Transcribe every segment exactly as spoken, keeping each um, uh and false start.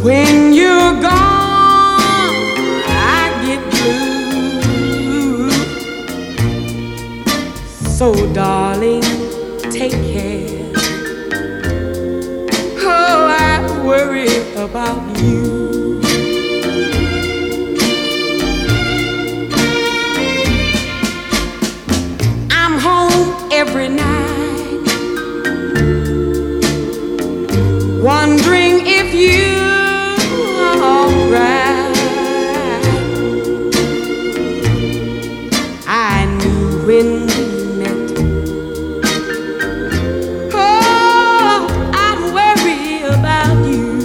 When you're gone, I get blue. So darling, take care. Oh, I worry about you. I'm home every night, wondering if you alright. I knew when we met, oh, I'd worry about you.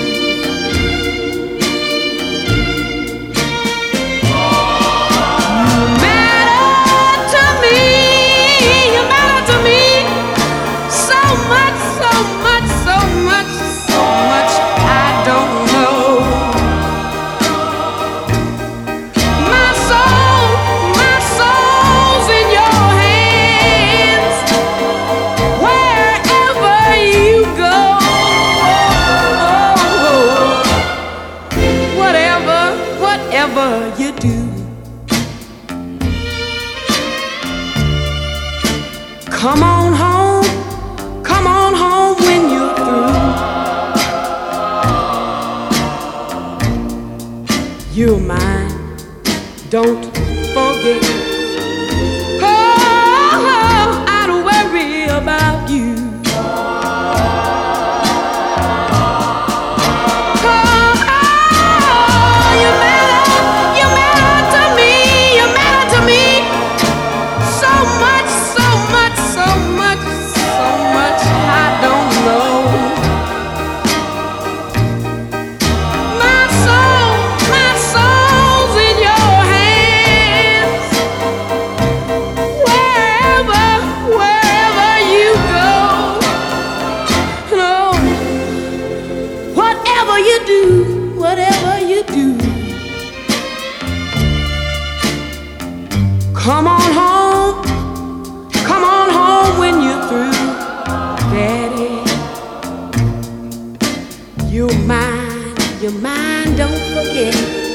You matter to me, you matter to me so much, so much, so much, so much I don't know. My soul, my soul's in your hands. Wherever you go, whatever, whatever you do, come on home, come on home when you're through. You're mine, don't forget. Oh, I'd worry about you. Oh, you matter, you matter to me, you matter to me so much, so much, so much, so much I don't know. My soul, my soul's in your hands. Wherever, wherever you go, no, whatever you do, whatever you do, come on home, come on home when you're through, Daddy. You're mine, you're mine, don't forget.